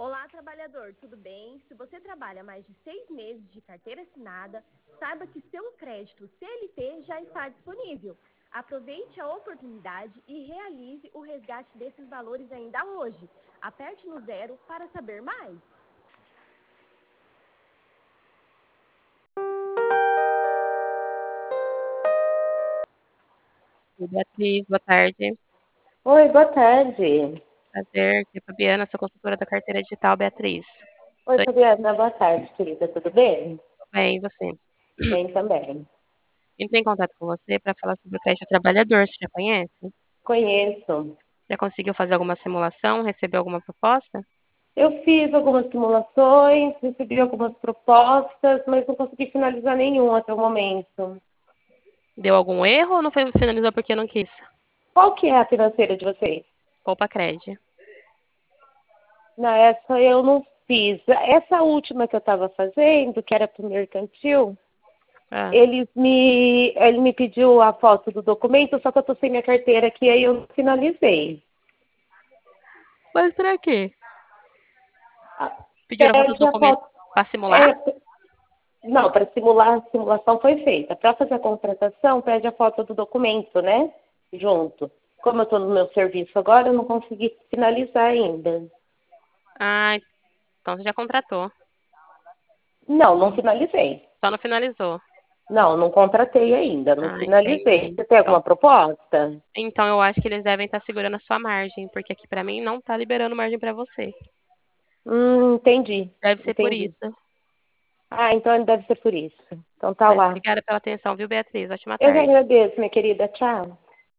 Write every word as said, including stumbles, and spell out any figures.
Olá, trabalhador, tudo bem? Se você trabalha mais de seis meses de carteira assinada, saiba que seu crédito C L T já está disponível. Aproveite a oportunidade e realize o resgate desses valores ainda hoje. Aperte no zero para saber mais. Oi, Beatriz, boa tarde. Oi, boa tarde. Prazer, aqui é a Fabiana, sou consultora da carteira digital, Beatriz. Oi, Tô Fabiana, boa tarde, querida. Tudo bem? bem, e você? Bem também. Entrei em contato com você para falar sobre o crédito trabalhador, você já conhece? Conheço. Já conseguiu fazer alguma simulação, recebeu alguma proposta? Eu fiz algumas simulações, recebi algumas propostas, mas não consegui finalizar nenhum até o momento. Deu algum erro ou não foi finalizou porque não quis? Qual que é a financeira de vocês? Poupa Cred. Na essa eu não fiz. Essa última que eu estava fazendo, que era para o mercantil, Ah, eles me, ele me pediu a foto do documento, só que eu estou sem minha carteira aqui, aí eu não finalizei. mas pra quê? Ah, Pediram a foto do Pede a documento foto. para simular? É, não, para simular, a simulação foi feita. Para fazer a contratação, pede a foto do documento, né? Junto. Como eu estou no meu serviço agora, eu não consegui finalizar ainda. Ah, então você já contratou. Não, não finalizei. Só não finalizou. Não, não contratei ainda, não Ah, finalizei. entendi. Você tem Então, alguma proposta? então eu acho que eles devem estar segurando a sua margem, porque aqui pra mim não tá liberando margem pra você. Hum, entendi. Deve ser por Entendi. isso. Ah, então deve ser por isso. Então tá Mas lá. obrigada pela atenção, viu, Beatriz? Ótima Eu que tarde. agradeço, minha querida. Tchau.